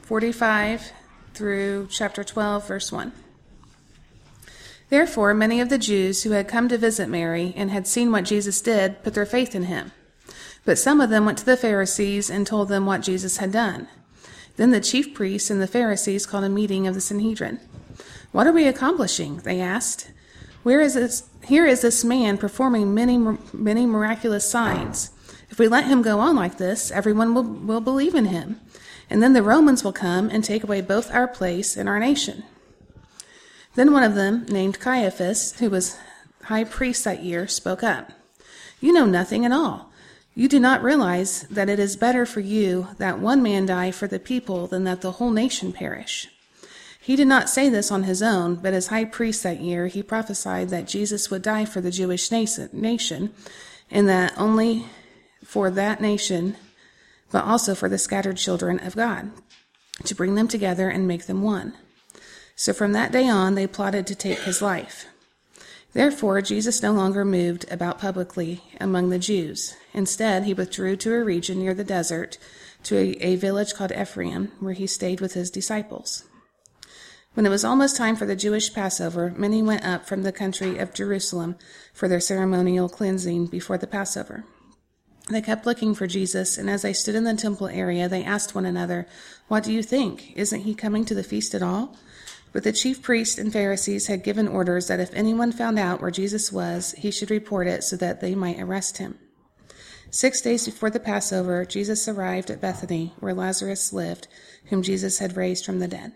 45 through chapter 12, verse 1. Therefore, many of the Jews who had come to visit Mary and had seen what Jesus did put their faith in him. But some of them went to the Pharisees and told them what Jesus had done. Then the chief priests and the Pharisees called a meeting of the Sanhedrin. "What are we accomplishing?" they asked. Here is this man performing many miraculous signs. If we let him go on like this, everyone will believe in him. And then the Romans will come and take away both our place and our nation. Then one of them, named Caiaphas, who was high priest that year, spoke up. "You know nothing at all. You do not realize that it is better for you that one man die for the people than that the whole nation perish." He did not say this on his own, but as high priest that year, he prophesied that Jesus would die for the Jewish nation, and that only for that nation, but also for the scattered children of God, to bring them together and make them one. So from that day on, they plotted to take his life. Therefore, Jesus no longer moved about publicly among the Jews. Instead, he withdrew to a region near the desert, to a village called Ephraim, where he stayed with his disciples. When it was almost time for the Jewish Passover, many went up from the country of Jerusalem for their ceremonial cleansing before the Passover. They kept looking for Jesus, and as they stood in the temple area, they asked one another, "What do you think? Isn't he coming to the feast at all?" But the chief priests and Pharisees had given orders that if anyone found out where Jesus was, he should report it so that they might arrest him. 6 days before the Passover, Jesus arrived at Bethany, where Lazarus lived, whom Jesus had raised from the dead.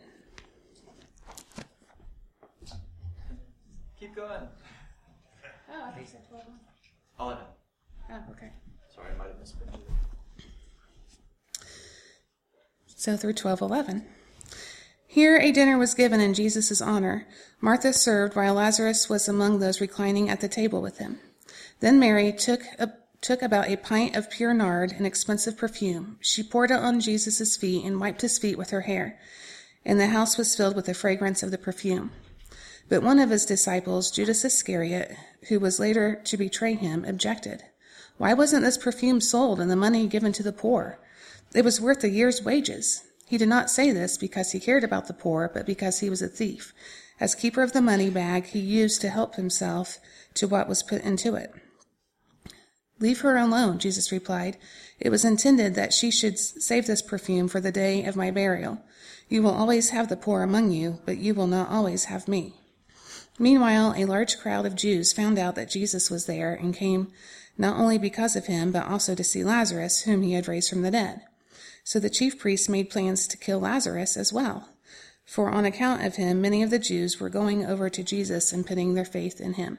Keep going. Oh, I think you said 12. 11. Oh, okay. Sorry, I might have missed it. So through 12:11. Here a dinner was given in Jesus' honor. Martha served, while Lazarus was among those reclining at the table with him. Then Mary took about a pint of pure nard, an expensive perfume. She poured it on Jesus' feet and wiped his feet with her hair, and the house was filled with the fragrance of the perfume. But one of his disciples, Judas Iscariot, who was later to betray him, objected. "Why wasn't this perfume sold and the money given to the poor? It was worth a year's wages." He did not say this because he cared about the poor, but because he was a thief. As keeper of the money bag, he used to help himself to what was put into it. "Leave her alone," Jesus replied. "It was intended that she should save this perfume for the day of my burial. You will always have the poor among you, but you will not always have me." Meanwhile, a large crowd of Jews found out that Jesus was there and came not only because of him, but also to see Lazarus, whom he had raised from the dead. So the chief priests made plans to kill Lazarus as well, for on account of him, many of the Jews were going over to Jesus and putting their faith in him.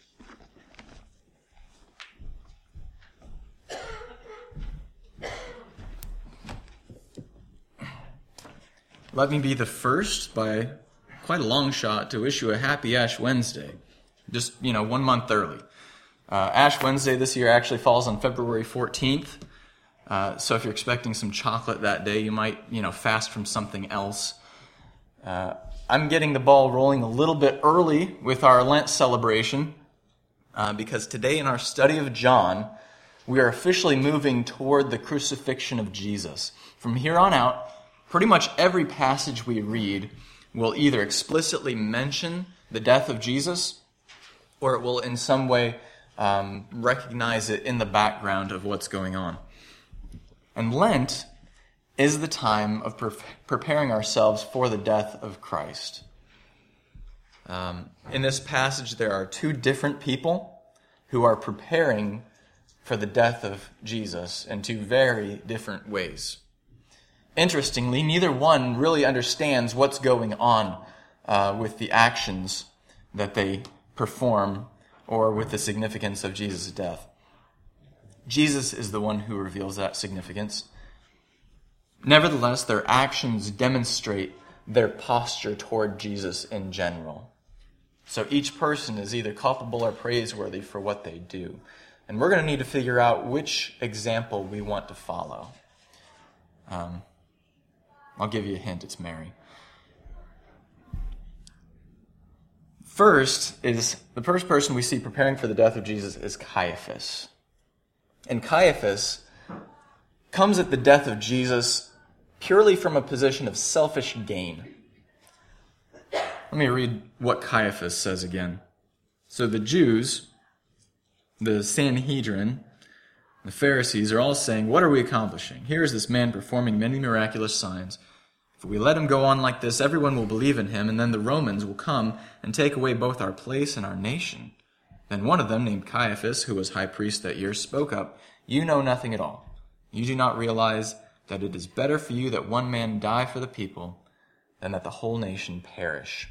Let me be the first, by quite a long shot, to issue a happy Ash Wednesday. Just, 1 month early. Ash Wednesday this year actually falls on February 14th. So if you're expecting some chocolate that day, you might, fast from something else. I'm getting the ball rolling a little bit early with our Lent celebration, because today in our study of John, we are officially moving toward the crucifixion of Jesus. From here on out, pretty much every passage we read will either explicitly mention the death of Jesus, or it will in some way recognize it in the background of what's going on. And Lent is the time of preparing ourselves for the death of Christ. In this passage, there are two different people who are preparing for the death of Jesus in two very different ways. Interestingly, neither one really understands what's going on with the actions that they perform or with the significance of Jesus' death. Jesus is the one who reveals that significance. Nevertheless, their actions demonstrate their posture toward Jesus in general. So each person is either culpable or praiseworthy for what they do. And we're going to need to figure out which example we want to follow. I'll give you a hint, it's Mary. The first person we see preparing for the death of Jesus is Caiaphas. And Caiaphas comes at the death of Jesus purely from a position of selfish gain. Let me read what Caiaphas says again. So the Jews, the Sanhedrin, the Pharisees are all saying, what are we accomplishing? Here is this man performing many miraculous signs. If we let him go on like this, everyone will believe in him, and then the Romans will come and take away both our place and our nation. Then one of them, named Caiaphas, who was high priest that year, spoke up, you know nothing at all. You do not realize that it is better for you that one man die for the people than that the whole nation perish.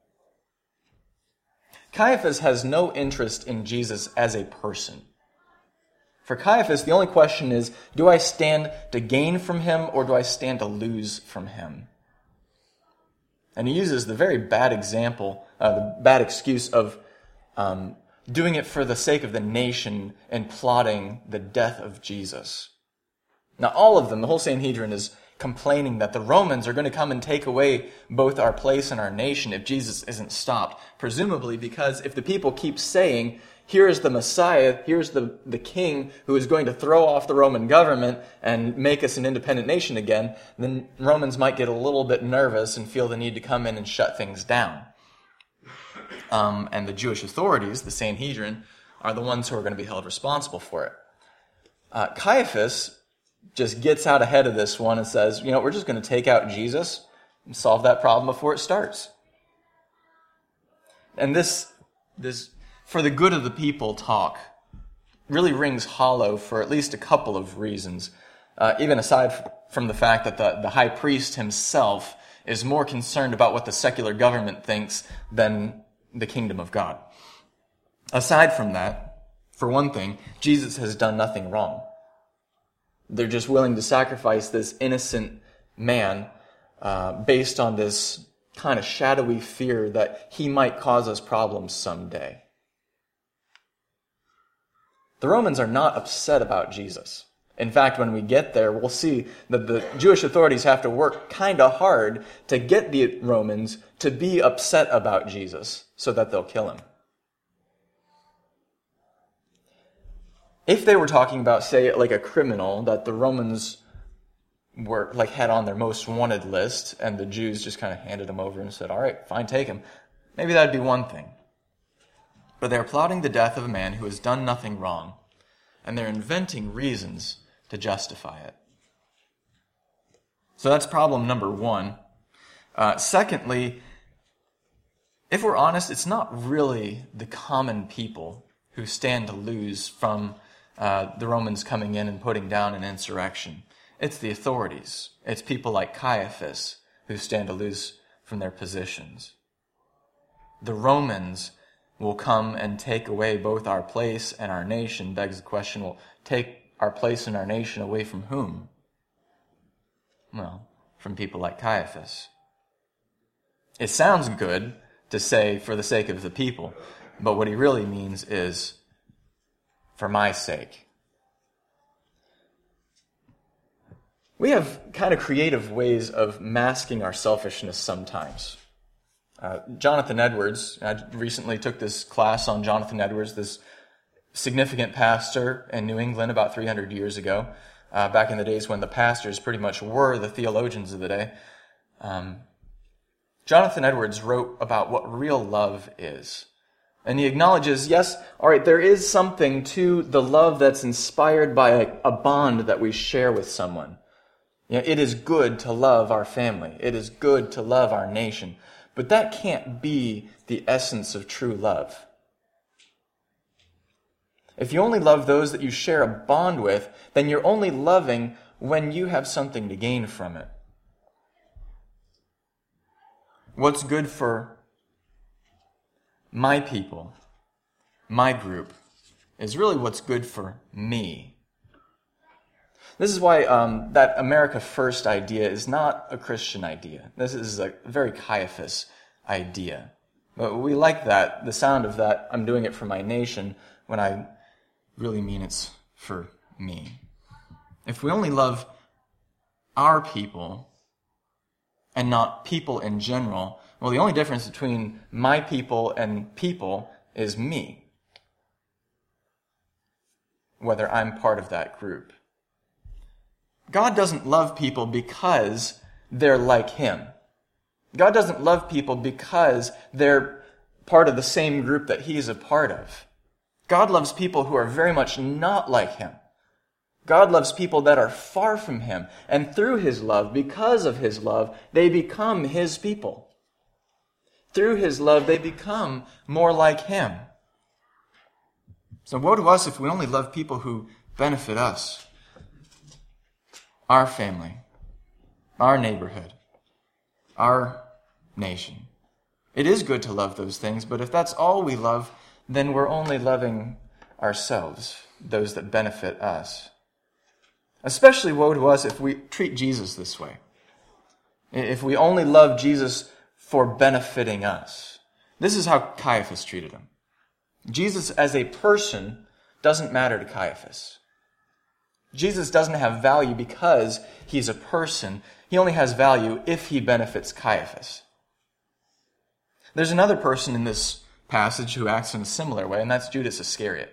Caiaphas has no interest in Jesus as a person. For Caiaphas, the only question is, do I stand to gain from him or do I stand to lose from him? And he uses the very bad example, the bad excuse of doing it for the sake of the nation and plotting the death of Jesus. Now all of them, the whole Sanhedrin is complaining that the Romans are going to come and take away both our place and our nation if Jesus isn't stopped. Presumably because if the people keep saying, here is the Messiah, here's the king who is going to throw off the Roman government and make us an independent nation again, then Romans might get a little bit nervous and feel the need to come in and shut things down. And the Jewish authorities, the Sanhedrin, are the ones who are going to be held responsible for it. Caiaphas just gets out ahead of this one and says, we're just going to take out Jesus and solve that problem before it starts. And this for the good of the people talk really rings hollow for at least a couple of reasons, even aside from the fact that the high priest himself is more concerned about what the secular government thinks than the kingdom of God. Aside from that, for one thing, Jesus has done nothing wrong. They're just willing to sacrifice this innocent man based on this kind of shadowy fear that he might cause us problems someday. The Romans are not upset about Jesus. In fact, when we get there, we'll see that the Jewish authorities have to work kind of hard to get the Romans to be upset about Jesus so that they'll kill him. If they were talking about, say, like a criminal that the Romans were had on their most wanted list and the Jews just kind of handed him over and said, all right, fine, take him, maybe that'd be one thing. But they're plotting the death of a man who has done nothing wrong, and they're inventing reasons to justify it. So that's problem number one. Secondly, if we're honest, it's not really the common people who stand to lose from the Romans coming in and putting down an insurrection. It's the authorities. It's people like Caiaphas who stand to lose from their positions. The Romans will come and take away both our place and our nation. Begs the question, will take our place and our nation away from whom? Well, from people like Caiaphas. It sounds good to say for the sake of the people, but what he really means is for my sake. We have kind of creative ways of masking our selfishness sometimes. Jonathan Edwards, I recently took this class on Jonathan Edwards, this significant pastor in New England about 300 years ago, back in the days when the pastors pretty much were the theologians of the day. Jonathan Edwards wrote about what real love is. And he acknowledges, yes, all right, there is something to the love that's inspired by a bond that we share with someone. It is good to love our family. It is good to love our nation. But that can't be the essence of true love. If you only love those that you share a bond with, then you're only loving when you have something to gain from it. What's good for my people, my group, is really what's good for me. This is why that America First idea is not a Christian idea. This is a very Caiaphas idea. But we like that, the sound of that, I'm doing it for my nation, when I really mean it's for me. If we only love our people and not people in general, well, the only difference between my people and people is me, whether I'm part of that group. God doesn't love people because they're like him. God doesn't love people because they're part of the same group that he's a part of. God loves people who are very much not like him. God loves people that are far from him. And through his love, because of his love, they become his people. Through his love, they become more like him. So woe to us if we only love people who benefit us, our family, our neighborhood, our nation. It is good to love those things, but if that's all we love, then we're only loving ourselves, those that benefit us. Especially woe to us if we treat Jesus this way. If we only love Jesus for benefiting us. This is how Caiaphas treated him. Jesus as a person doesn't matter to Caiaphas. Jesus doesn't have value because he's a person. He only has value if he benefits Caiaphas. There's another person in this passage who acts in a similar way, and that's Judas Iscariot.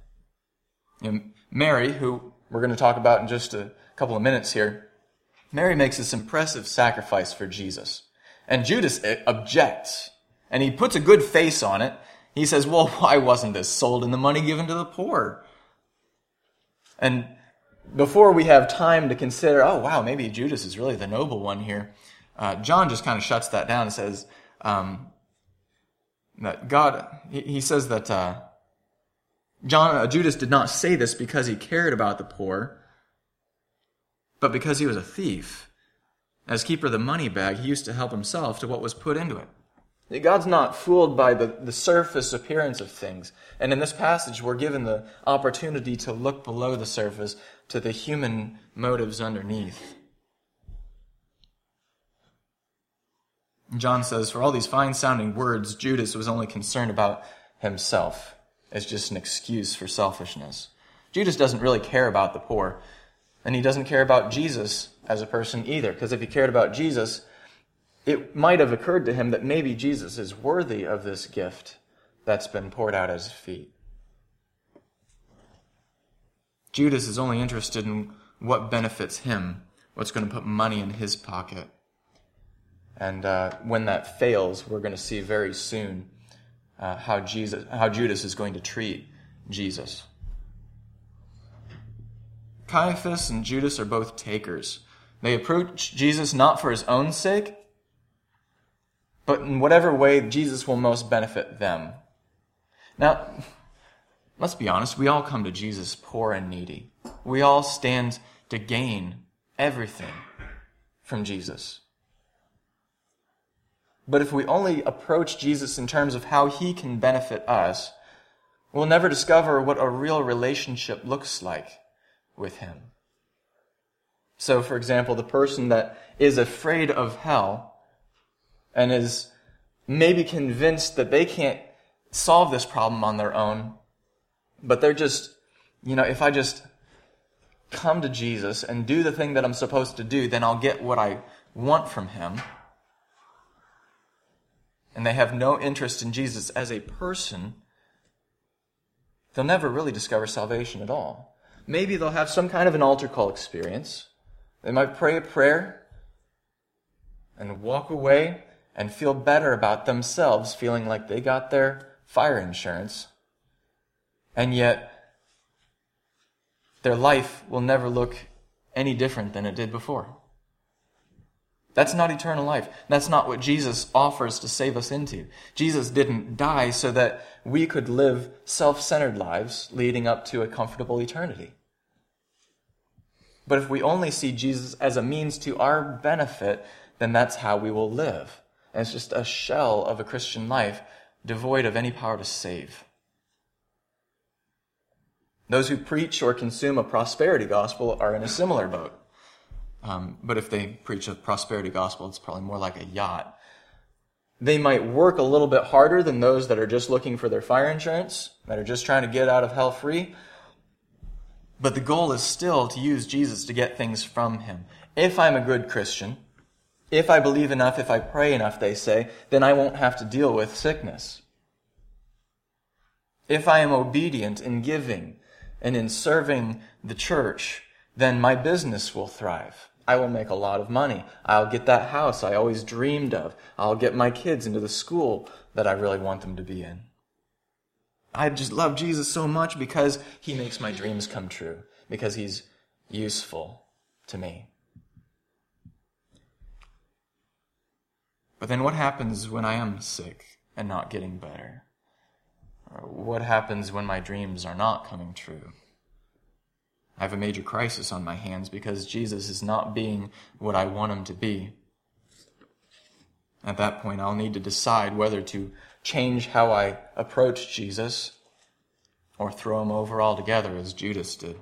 Mary, who we're going to talk about in just a couple of minutes here, Mary makes this impressive sacrifice for Jesus. And Judas objects, and he puts a good face on it. He says, well, why wasn't this sold and the money given to the poor? And before we have time to consider, oh, wow, maybe Judas is really the noble one here, John just kind of shuts that down and says that God, he says that Judas did not say this because he cared about the poor, but because he was a thief. As keeper of the money bag, he used to help himself to what was put into it. God's not fooled by the surface appearance of things. And in this passage, we're given the opportunity to look below the surface to the human motives underneath. John says, for all these fine-sounding words, Judas was only concerned about himself. It's just an excuse for selfishness. Judas doesn't really care about the poor, and he doesn't care about Jesus as a person either, because if he cared about Jesus, it might have occurred to him that maybe Jesus is worthy of this gift that's been poured out at his feet. Judas is only interested in what benefits him, what's going to put money in his pocket. And when that fails, we're going to see very soon how Judas is going to treat Jesus. Caiaphas and Judas are both takers. They approach Jesus not for his own sake, but in whatever way Jesus will most benefit them. Now, let's be honest, we all come to Jesus poor and needy. We all stand to gain everything from Jesus. But if we only approach Jesus in terms of how he can benefit us, we'll never discover what a real relationship looks like with him. So, for example, the person that is afraid of hell and is maybe convinced that they can't solve this problem on their own, but they're just, if I just come to Jesus and do the thing that I'm supposed to do, then I'll get what I want from him. And they have no interest in Jesus as a person, they'll never really discover salvation at all. Maybe they'll have some kind of an altar call experience. They might pray a prayer and walk away and feel better about themselves, feeling like they got their fire insurance. And yet, their life will never look any different than it did before. That's not eternal life. That's not what Jesus offers to save us into. Jesus didn't die so that we could live self-centered lives leading up to a comfortable eternity. But if we only see Jesus as a means to our benefit, then that's how we will live. And it's just a shell of a Christian life devoid of any power to save. Those who preach or consume a prosperity gospel are in a similar boat. But if they preach a prosperity gospel, it's probably more like a yacht. They might work a little bit harder than those that are just looking for their fire insurance, that are just trying to get out of hell free. But the goal is still to use Jesus to get things from him. If I'm a good Christian, if I believe enough, if I pray enough, they say, then I won't have to deal with sickness. If I am obedient in giving and in serving the church, then my business will thrive. I will make a lot of money. I'll get that house I always dreamed of. I'll get my kids into the school that I really want them to be in. I just love Jesus so much because he makes my dreams come true, because he's useful to me. But then what happens when I am sick and not getting better? Or what happens when my dreams are not coming true? I have a major crisis on my hands because Jesus is not being what I want him to be. At that point, I'll need to decide whether to change how I approach Jesus or throw him over altogether as Judas did.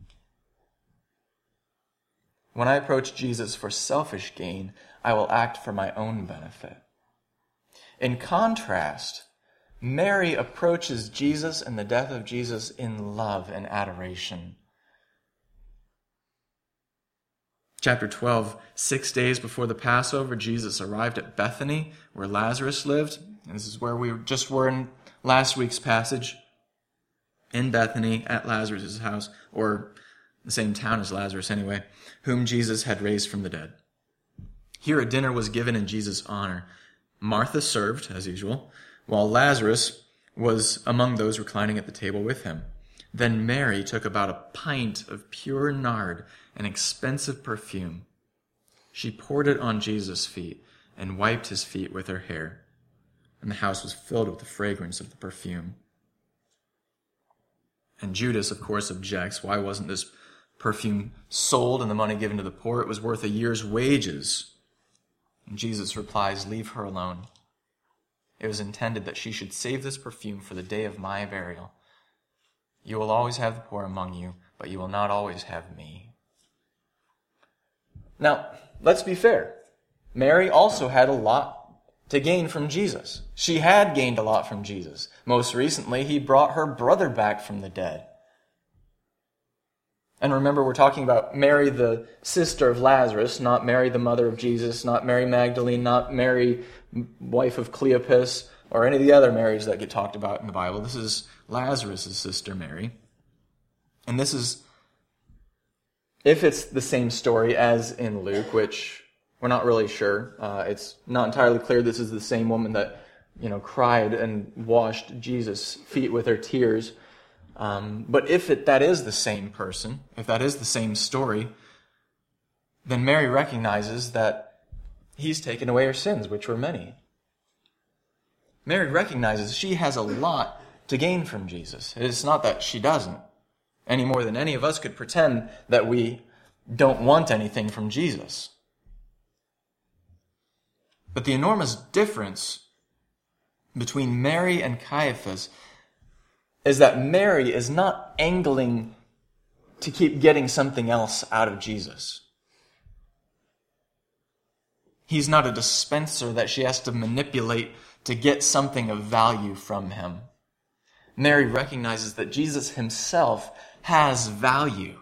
When I approach Jesus for selfish gain, I will act for my own benefit. In contrast, Mary approaches Jesus and the death of Jesus in love and adoration. Chapter 12, 6 days before the Passover, Jesus arrived at Bethany, where Lazarus lived. And this is where we just were in last week's passage. In Bethany, at Lazarus' house, or the same town as Lazarus anyway, whom Jesus had raised from the dead. Here a dinner was given in Jesus' honor. Martha served, as usual, while Lazarus was among those reclining at the table with him. Then Mary took about a pint of pure nard, an expensive perfume. She poured it on Jesus' feet and wiped his feet with her hair. And the house was filled with the fragrance of the perfume. And Judas, of course, objects. Why wasn't this perfume sold and the money given to the poor? It was worth a year's wages. And Jesus replies, "Leave her alone. It was intended that she should save this perfume for the day of my burial. You will always have the poor among you, but you will not always have me." Now, let's be fair. Mary also had a lot to gain from Jesus. She had gained a lot from Jesus. Most recently, he brought her brother back from the dead. And remember, we're talking about Mary, the sister of Lazarus, not Mary, the mother of Jesus, not Mary Magdalene, not Mary, wife of Cleopas, or any of the other Marys that get talked about in the Bible. This is Lazarus' sister, Mary. And this is, if it's the same story as in Luke, which we're not really sure. It's not entirely clear this is the same woman that, cried and washed Jesus' feet with her tears. But if that is the same person, if that is the same story, then Mary recognizes that he's taken away her sins, which were many. Mary recognizes she has a lot to gain from Jesus. It's not that she doesn't, any more than any of us could pretend that we don't want anything from Jesus. But the enormous difference between Mary and Caiaphas is that Mary is not angling to keep getting something else out of Jesus. He's not a dispenser that she has to manipulate to get something of value from him. Mary recognizes that Jesus himself has value.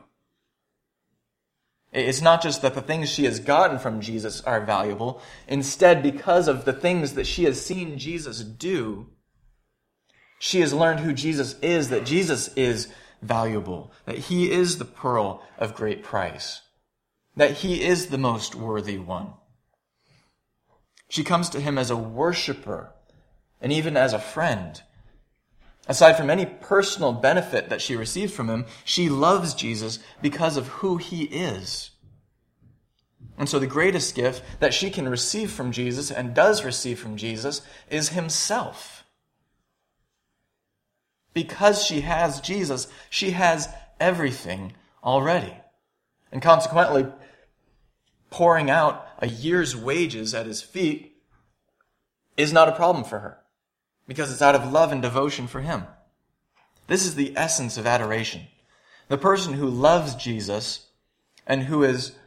It's not just that the things she has gotten from Jesus are valuable. Instead, because of the things that she has seen Jesus do, she has learned who Jesus is, that Jesus is valuable, that he is the pearl of great price, that he is the most worthy one. She comes to him as a worshiper and even as a friend. Aside from any personal benefit that she received from him, she loves Jesus because of who he is. And so the greatest gift that she can receive from Jesus and does receive from Jesus is himself. Because she has Jesus, she has everything already. And consequently, pouring out a year's wages at his feet is not a problem for her, because it's out of love and devotion for him. This is the essence of adoration. The person who loves Jesus and who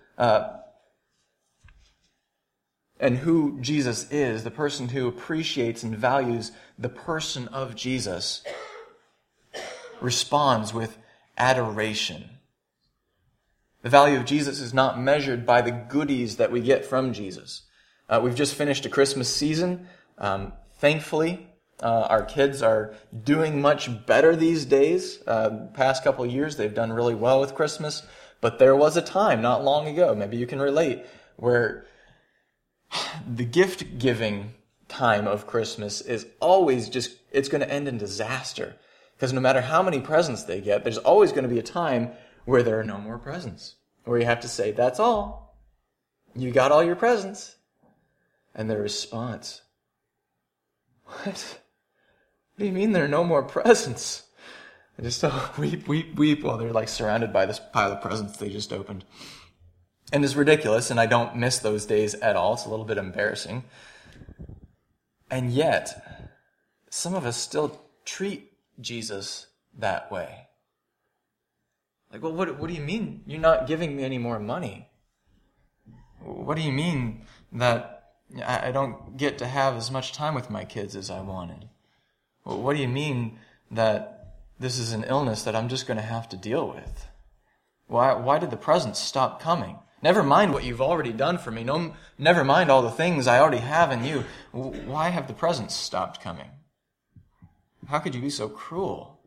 Jesus is, the person who appreciates and values the person of Jesus, responds with adoration. The value of Jesus is not measured by the goodies that we get from Jesus. We've just finished a Christmas season. Thankfully, our kids are doing much better these days. Past couple of years, they've done really well with Christmas. But there was a time not long ago, maybe you can relate, where the gift-giving time of Christmas is always it's going to end in disaster. Because no matter how many presents they get, there's always going to be a time where there are no more presents. Where you have to say, that's all. You got all your presents. And their response, what? What do you mean there are no more presents? They just weep while they're like surrounded by this pile of presents they just opened. And it's ridiculous, and I don't miss those days at all. It's a little bit embarrassing. And yet, some of us still treat Jesus that way. Like, well, what do you mean you're not giving me any more money? What do you mean that I don't get to have as much time with my kids as I wanted? Well, what do you mean that this is an illness that I'm just going to have to deal with? Why did the presents stop coming? Never mind what you've already done for me. No, never mind all the things I already have in you. Why have the presents stopped coming? How could you be so cruel?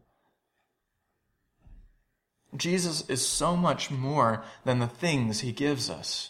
Jesus is so much more than the things he gives us.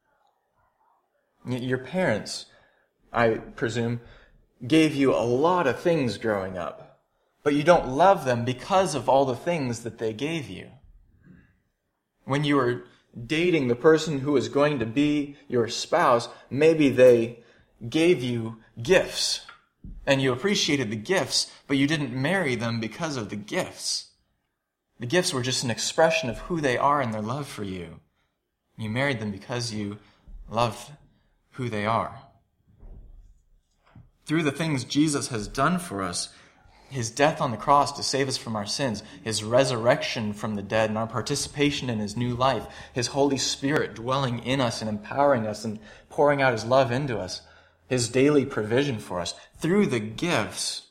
Your parents, I presume, gave you a lot of things growing up, but you don't love them because of all the things that they gave you. When you were dating the person who is going to be your spouse, maybe they gave you gifts, and you appreciated the gifts, but you didn't marry them because of the gifts. The gifts were just an expression of who they are and their love for you. You married them because you loved who they are. Through the things Jesus has done for us, his death on the cross to save us from our sins, his resurrection from the dead, and our participation in his new life, his Holy Spirit dwelling in us and empowering us and pouring out his love into us, his daily provision for us. Through the gifts,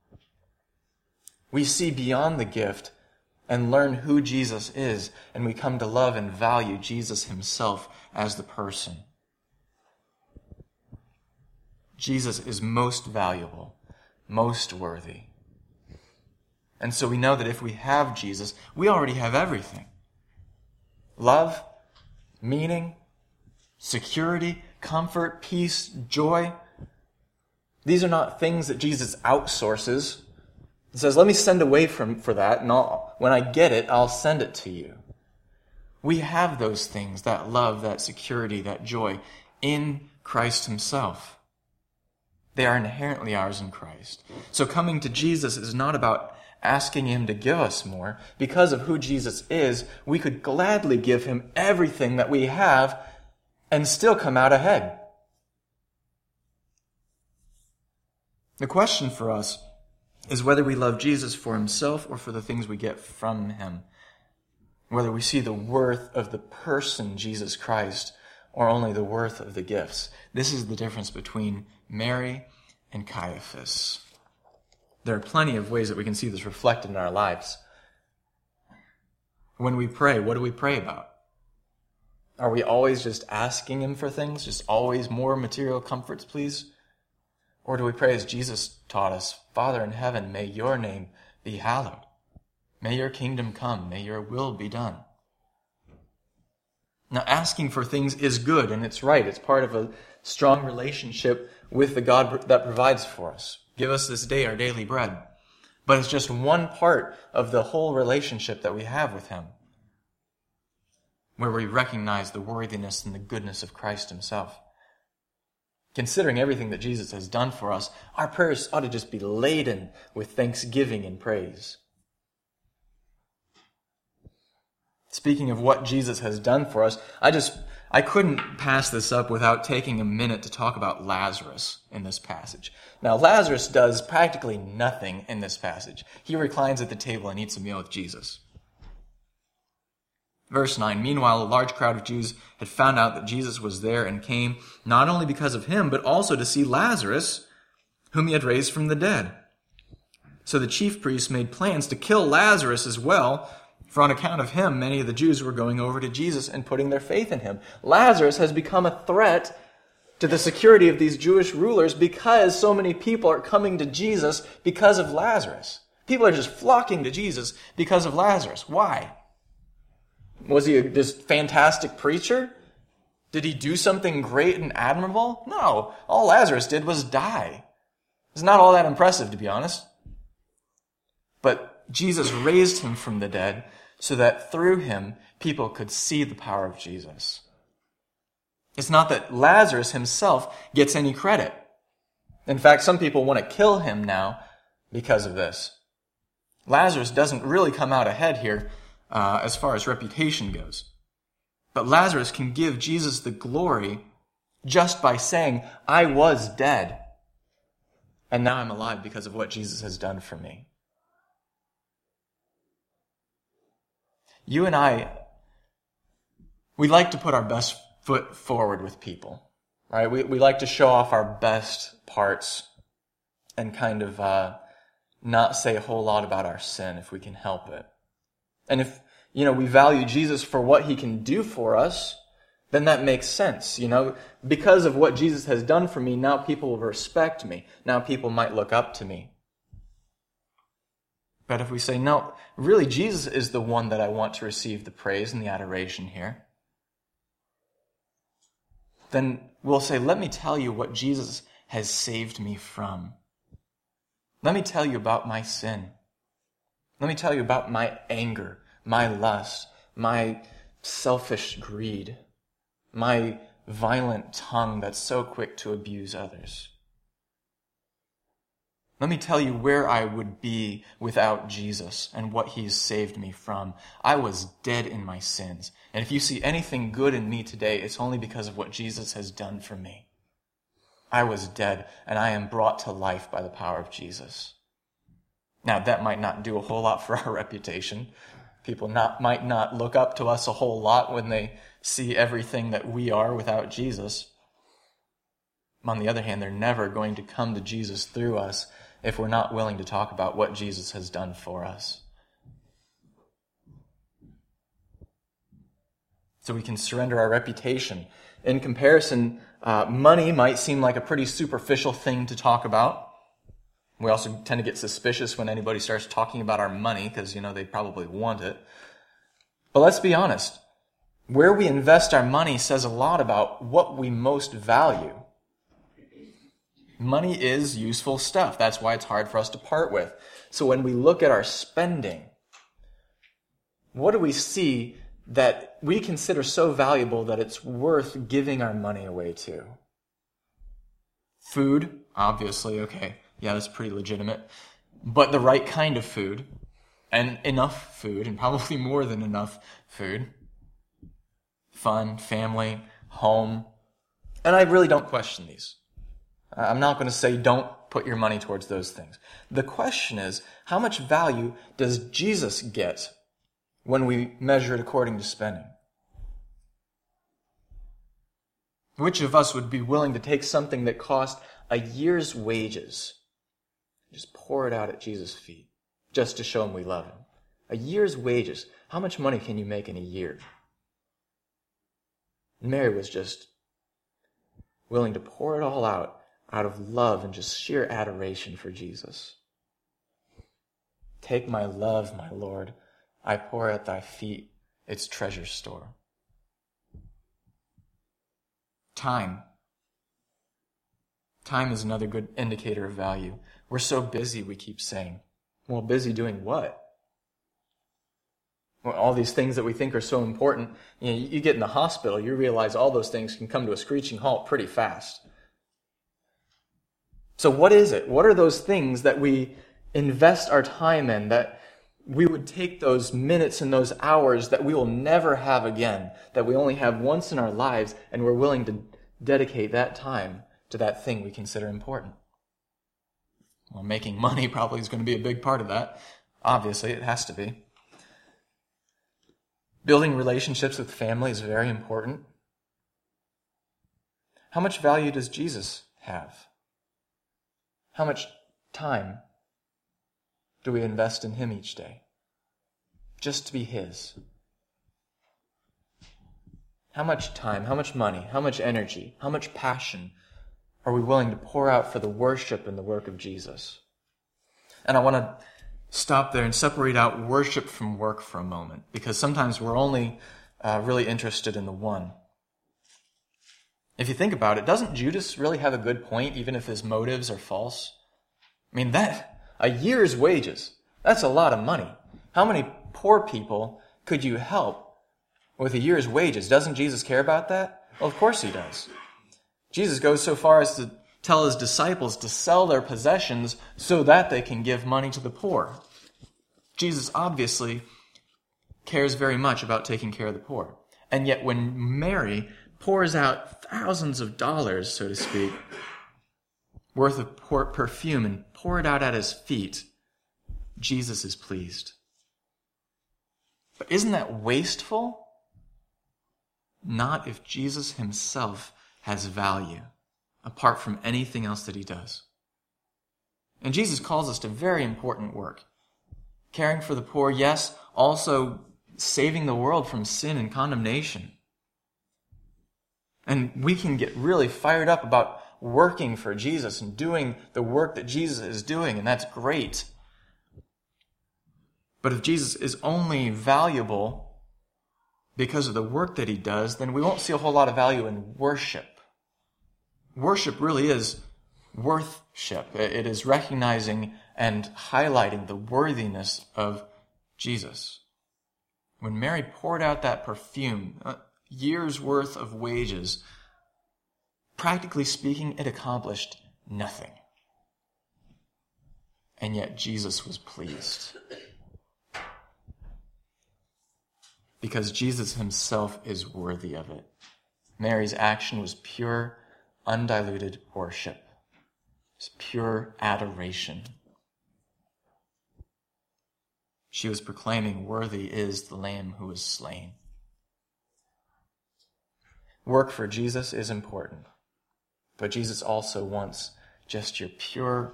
we see beyond the gift and learn who Jesus is, and we come to love and value Jesus himself as the person. Jesus is most valuable, most worthy. And so we know that if we have Jesus, we already have everything. Love, meaning, security, comfort, peace, joy. These are not things that Jesus outsources. He says, let me send away for that, and when I get it, I'll send it to you. We have those things, that love, that security, that joy, in Christ himself. They are inherently ours in Christ. So coming to Jesus is not about asking him to give us more. Because of who Jesus is, we could gladly give him everything that we have and still come out ahead. The question for us is whether we love Jesus for himself or for the things we get from him. Whether we see the worth of the person, Jesus Christ, or only the worth of the gifts. This is the difference between Mary and Caiaphas. There are plenty of ways that we can see this reflected in our lives. When we pray, what do we pray about? Are we always just asking him for things? Just always more material comforts, please? Or do we pray as Jesus taught us, Father in heaven, may your name be hallowed. May your kingdom come. May your will be done. Now, asking for things is good, and it's right. It's part of a strong relationship with the God that provides for us. Give us this day our daily bread. But it's just one part of the whole relationship that we have with him, where we recognize the worthiness and the goodness of Christ himself. Considering everything that Jesus has done for us, our prayers ought to just be laden with thanksgiving and praise. Speaking of what Jesus has done for us, I couldn't pass this up without taking a minute to talk about Lazarus in this passage. Now, Lazarus does practically nothing in this passage. He reclines at the table and eats a meal with Jesus. Verse 9, meanwhile, a large crowd of Jews had found out that Jesus was there and came not only because of him, but also to see Lazarus, whom he had raised from the dead. So the chief priests made plans to kill Lazarus as well, for on account of him, many of the Jews were going over to Jesus and putting their faith in him. Lazarus has become a threat to the security of these Jewish rulers because so many people are coming to Jesus because of Lazarus. People are just flocking to Jesus because of Lazarus. Why? Was he this fantastic preacher? Did he do something great and admirable? No. All Lazarus did was die. It's not all that impressive, to be honest. But Jesus raised him from the dead so that through him, people could see the power of Jesus. It's not that Lazarus himself gets any credit. In fact, some people want to kill him now because of this. Lazarus doesn't really come out ahead here as far as reputation goes. But Lazarus can give Jesus the glory just by saying, I was dead, and now I'm alive because of what Jesus has done for me. You and I, we like to put our best foot forward with people, right? We like to show off our best parts and kind of not say a whole lot about our sin if we can help it. And if, we value Jesus for what he can do for us, then that makes sense. Because of what Jesus has done for me, now people will respect me. Now people might look up to me. But if we say, no, really Jesus is the one that I want to receive the praise and the adoration here, then we'll say, let me tell you what Jesus has saved me from. Let me tell you about my sin. Let me tell you about my anger, my lust, my selfish greed, my violent tongue that's so quick to abuse others. Let me tell you where I would be without Jesus and what he's saved me from. I was dead in my sins. And if you see anything good in me today, it's only because of what Jesus has done for me. I was dead, and I am brought to life by the power of Jesus. Now, that might not do a whole lot for our reputation. People might not look up to us a whole lot when they see everything that we are without Jesus. On the other hand, they're never going to come to Jesus through us if we're not willing to talk about what Jesus has done for us. So we can surrender our reputation. In comparison, money might seem like a pretty superficial thing to talk about. We also tend to get suspicious when anybody starts talking about our money because, they probably want it. But let's be honest. Where we invest our money says a lot about what we most value. Money is useful stuff. That's why it's hard for us to part with. So when we look at our spending, what do we see that we consider so valuable that it's worth giving our money away to? Food, obviously, okay. Yeah, that's pretty legitimate. But the right kind of food, and enough food, and probably more than enough food. Fun, family, home. And I really don't question these. I'm not going to say don't put your money towards those things. The question is, how much value does Jesus get when we measure it according to spending? Which of us would be willing to take something that cost a year's wages, just pour it out at Jesus' feet, just to show him we love him? A year's wages. How much money can you make in a year? Mary was just willing to pour it all out of love and just sheer adoration for Jesus. Take my love, my Lord, I pour at thy feet its treasure store. Time. Time is another good indicator of value. We're so busy, we keep saying. Well, busy doing what? Well, all these things that we think are so important. You get in the hospital, you realize all those things can come to a screeching halt pretty fast. So what is it? What are those things that we invest our time in, that we would take those minutes and those hours that we will never have again, that we only have once in our lives, and we're willing to dedicate that time to that thing we consider important? Well, making money probably is going to be a big part of that. Obviously, it has to be. Building relationships with family is very important. How much value does Jesus have? How much time do we invest in him each day? Just to be his. How much time, how much money, how much energy, how much passion are we willing to pour out for the worship and the work of Jesus? And I want to stop there and separate out worship from work for a moment, because sometimes we're only really interested in the one. If you think about it, doesn't Judas really have a good point, even if his motives are false? I mean, a year's wages, that's a lot of money. How many poor people could you help with a year's wages? Doesn't Jesus care about that? Well, of course he does. Jesus goes so far as to tell his disciples to sell their possessions so that they can give money to the poor. Jesus obviously cares very much about taking care of the poor. And yet when Mary pours out thousands of dollars, so to speak, worth of perfume and pour it out at his feet, Jesus is pleased. But isn't that wasteful? Not if Jesus himself has value, apart from anything else that he does. And Jesus calls us to very important work. Caring for the poor, yes, also saving the world from sin and condemnation. And we can get really fired up about working for Jesus and doing the work that Jesus is doing, and that's great. But if Jesus is only valuable because of the work that he does, then we won't see a whole lot of value in worship. Worship really is worthship. It is recognizing and highlighting the worthiness of Jesus. When Mary poured out that perfume, a year's worth of wages, practically speaking, it accomplished nothing. And yet Jesus was pleased. Because Jesus himself is worthy of it. Mary's action was pure, undiluted worship. It's pure adoration. She was proclaiming, "Worthy is the Lamb who was slain." Work for Jesus is important, but Jesus also wants just your pure,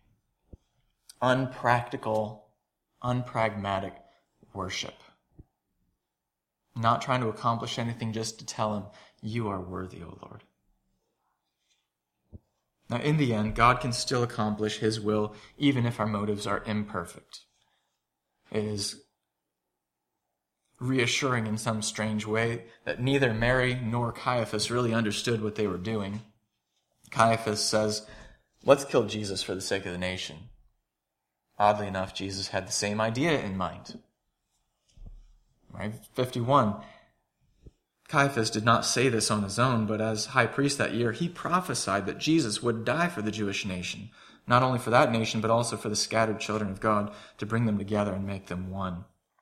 unpractical, unpragmatic worship. Not trying to accomplish anything, just to tell him, "You are worthy, O Lord." Now, in the end, God can still accomplish his will, even if our motives are imperfect. It is reassuring in some strange way that neither Mary nor Caiaphas really understood what they were doing. Caiaphas says, "Let's kill Jesus for the sake of the nation." Oddly enough, Jesus had the same idea in mind. Right? 51. Caiaphas did not say this on his own, but as high priest that year, he prophesied that Jesus would die for the Jewish nation, not only for that nation, but also for the scattered children of God, to bring them together and make them one.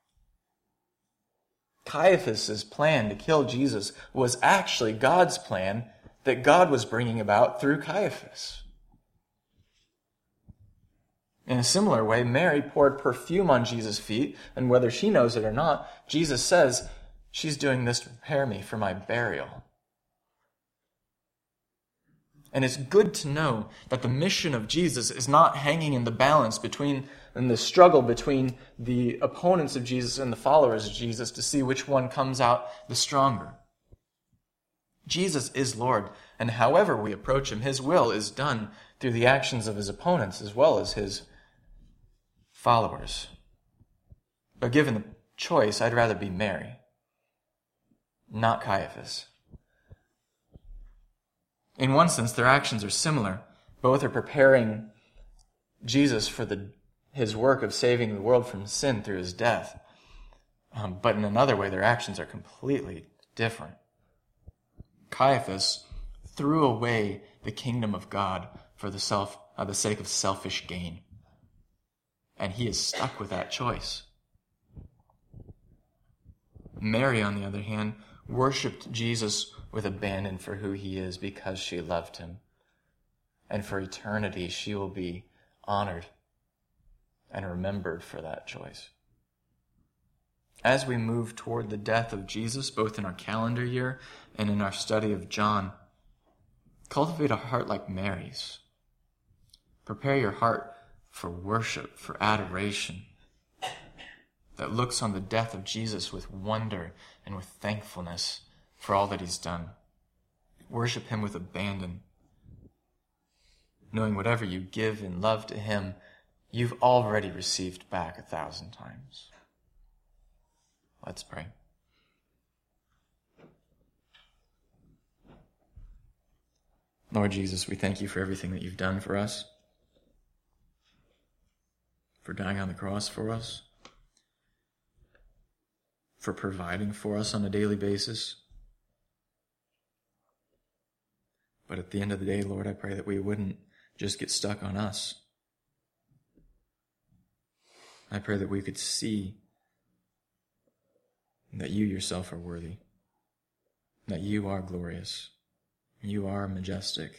Caiaphas' plan to kill Jesus was actually God's plan that God was bringing about through Caiaphas. In a similar way, Mary poured perfume on Jesus' feet, and whether she knows it or not, Jesus says, "She's doing this to prepare me for my burial." And it's good to know that the mission of Jesus is not hanging in the balance in the struggle between the opponents of Jesus and the followers of Jesus to see which one comes out the stronger. Jesus is Lord, and however we approach him, his will is done through the actions of his opponents as well as his followers. But given the choice, I'd rather be Mary, not Caiaphas. In one sense, their actions are similar. Both are preparing Jesus for his work of saving the world from sin through his death. But in another way, their actions are completely different. Caiaphas threw away the kingdom of God for the sake of selfish gain. And he is stuck with that choice. Mary, on the other hand, worshipped Jesus with abandon for who he is because she loved him. And for eternity, she will be honored and remembered for that choice. As we move toward the death of Jesus, both in our calendar year and in our study of John, cultivate a heart like Mary's. Prepare your heart for worship, for adoration, that looks on the death of Jesus with wonder and with thankfulness for all that he's done. Worship him with abandon, knowing whatever you give in love to him, you've already received back 1,000 times. Let's pray. Lord Jesus, we thank you for everything that you've done for us, for dying on the cross for us, for providing for us on a daily basis. But at the end of the day, Lord, I pray that we wouldn't just get stuck on us. I pray that we could see that you yourself are worthy, that you are glorious, you are majestic.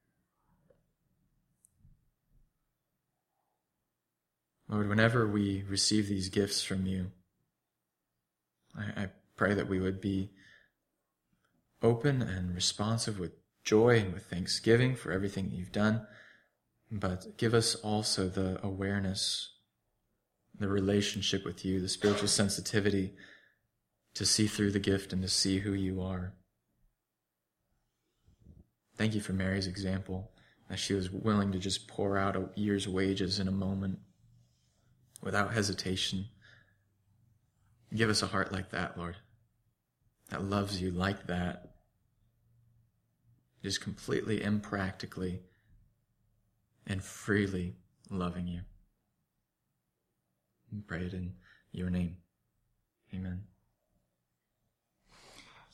Lord, whenever we receive these gifts from you, I pray that we would be open and responsive with joy and with thanksgiving for everything that you've done, but give us also the awareness, the relationship with you, the spiritual sensitivity to see through the gift and to see who you are. Thank you for Mary's example, that she was willing to just pour out a year's wages in a moment without hesitation. Give us a heart like that, Lord, that loves you like that, just completely impractically and freely loving you. We pray it in your name. Amen.